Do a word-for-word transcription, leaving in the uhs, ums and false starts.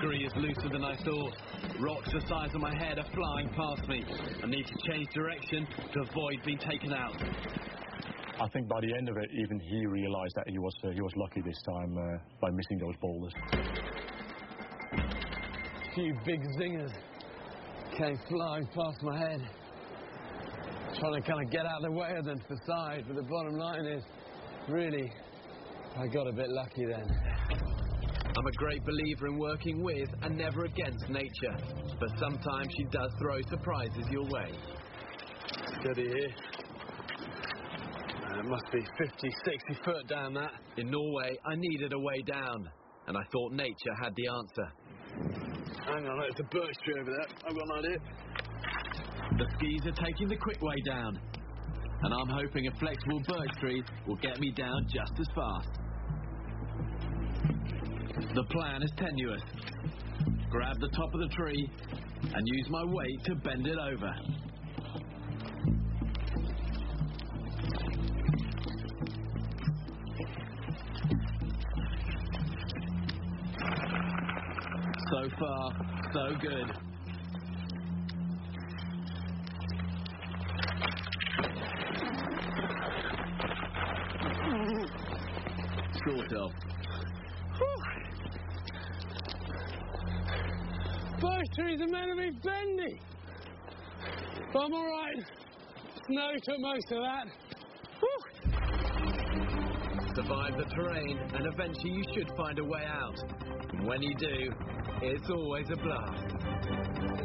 scree is looser than I thought. Rocks the size of my head are flying past me. I need to change direction to avoid being taken out. I think by the end of it, even he realised that he was uh, he was lucky this time uh, by missing those boulders. A few big zingers came flying past my head. Trying to kind of get out of the way of them to the side, but the bottom line is, really, I got a bit lucky then. I'm a great believer in working with and never against nature, but sometimes she does throw surprises your way. Steady here. Uh, it must be fifty, sixty foot down that. In Norway, I needed a way down, and I thought nature had the answer. Hang on, there's a birch tree over there. I've got an idea. The skis are taking the quick way down, and I'm hoping a flexible birch tree will get me down just as fast. The plan is tenuous. Grab the top of the tree and use my weight to bend it over. So far, so good. Sort of. Birch trees are meant to be bendy. But I'm alright. Snow took most of that. Whew. Survive the terrain, and eventually you should find a way out. And when you do, it's always a blast.